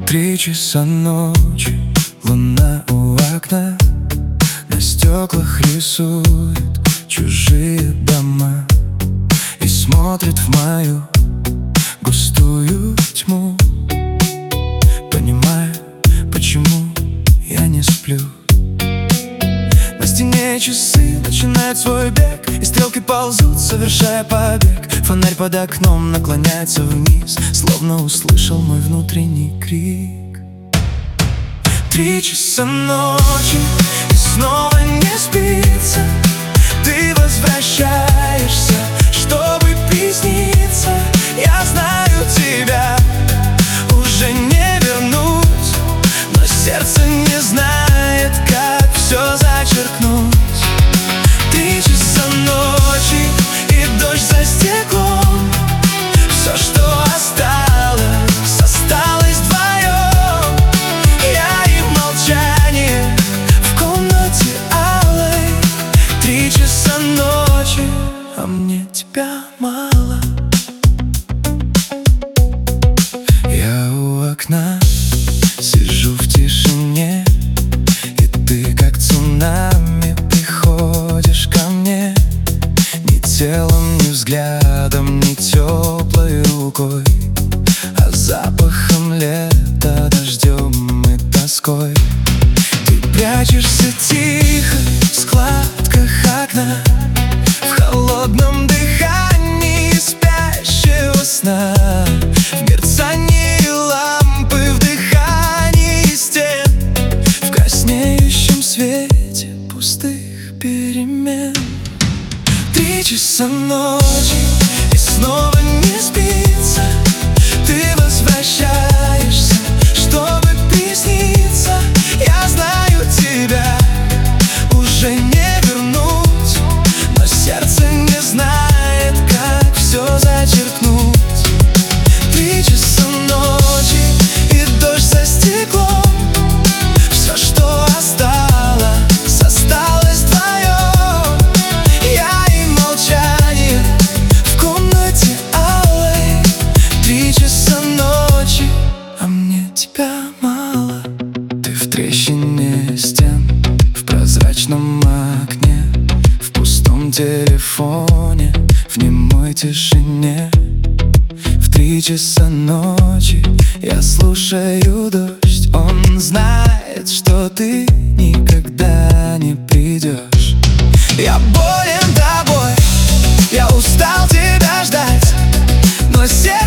3 часа ночи, луна у окна, на стеклах рисует чужие дома и смотрит в мою густую тьму. Понимаю, почему я не сплю. На стене часы начинают свой бег, и стрелки ползут, совершая побег. Фонарь под окном наклоняется вниз, словно услышал мой внутренний крик. 3 часа ночи, и снова не спится. Ты возвращаешься, чтобы присниться. Я знаю, тебя уже не вернуть, но сердце не знает, как все зачеркнуть. 3 часа ночи, и дождь за стеклом. Все, что осталось, осталось вдвоем. Я и молчание в комнате алой. 3 часа ночи, а мне тебя мало. Я у окна сижу в тишине, и ты как цунами приходишь ко мне. Ни телом, ни взглядом, ни теплой рукой, а запахом лета, дождем и тоской. Ты прячешься тихо в складках окна, в холодном дыхании спящего сна, в мерцании лампы, в дыхании стен, в краснеющем свете пустых перемен. 3 часа ночи, и снова не спится. Ты возвращаешься, чтобы присниться. Я знаю, тебя уже не вернуть, но сердце не знает, как все зачеркнуть. 3 часа ночи, и дождь за стеклом. Все, что осталось, осталось вдвоем. Я и молчание в комнате алой. 3 часа ночи, а мне тебя мало. Ты в трещине стен, в прозрачном окне, в пустом телефоне, в немой тишине. В 3 часа ночи я слушаю дождь. Он знает, что ты никогда не придешь. Я болен тобой, я устал тебя ждать, но сердце